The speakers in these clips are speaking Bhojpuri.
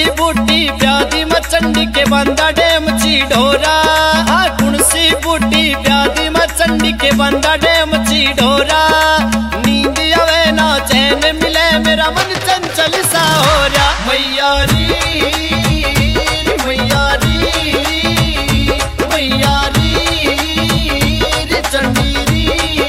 कुणसी बूटी ब्यादी मचंडी के बंदा डेम ची ढोरा। कुणसी बूटी ब्यादी मचंडी के बंदा डेम ची ढोरा। नींद आवे ना चैन मिले मेरा मन चंचल सा हो रहा। मैया री मैया री मैया री चंडी री।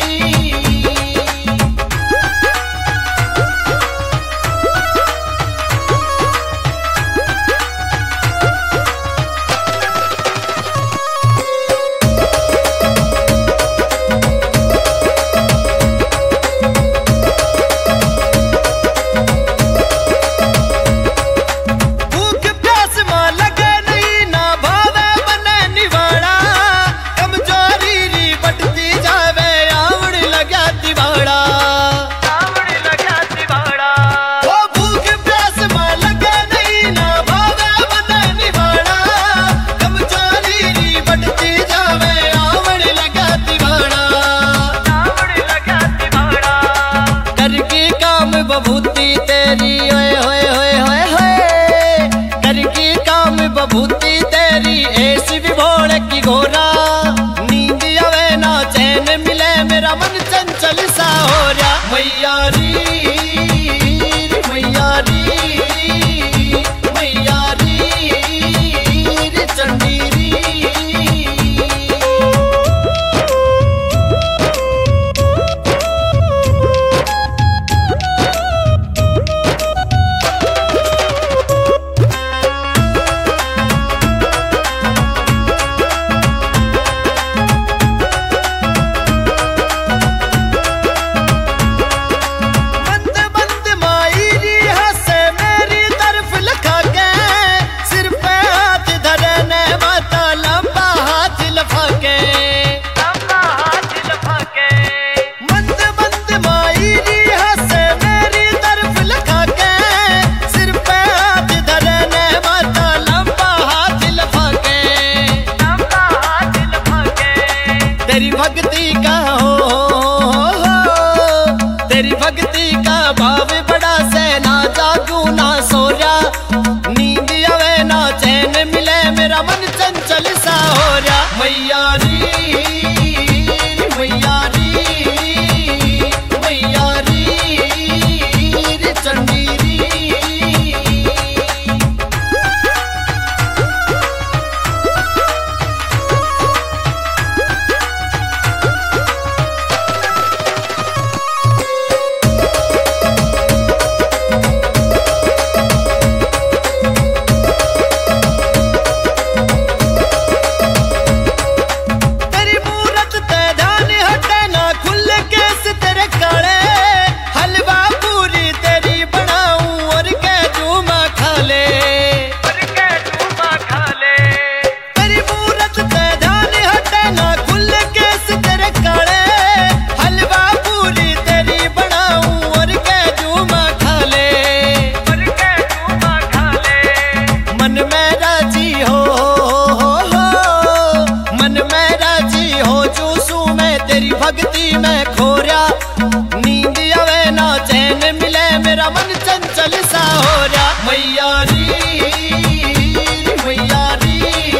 बभूति तेरी ओए होए होए होए होए। करकी काम बभूति तेरी ऐसी भी भोड़ की घोरा। नींद आवे ना चैन मिले मेरा मन चंचल सा हो रहा। मैया री मैया री मैया री चंडी री। तेरी भक्ति का तेरी भक्ति का भाव बड़ा से ना जागू ना सोया। नींद आवे ना चैन मिले मेरा मन चंचल सा हो रहा। मैया री मैया री मैया री चंडी री। भक्ति में खोया। नींद आवे ना चैन मिले मेरा मन चंचल सा हो रहा। मैया री मैया री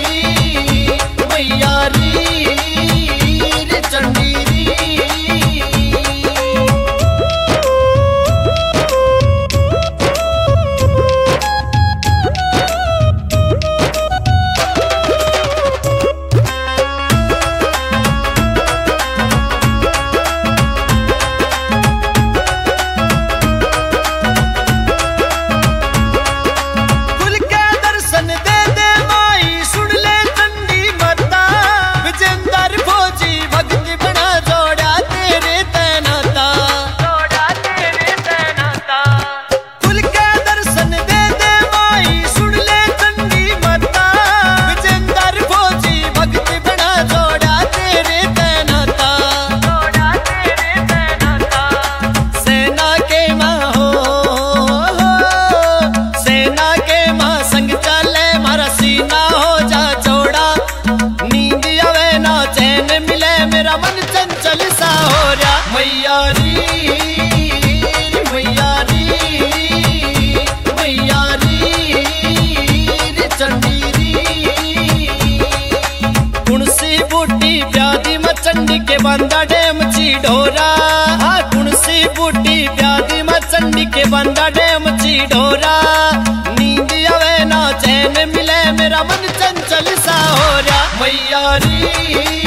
मैया री चंडी री। तुलसी बूटी प्यादी मचंडी के बंदा डेम ची ढोरा नींद आवे ना चैन मिले मेरा मन चंचल सा हो रहा मैया री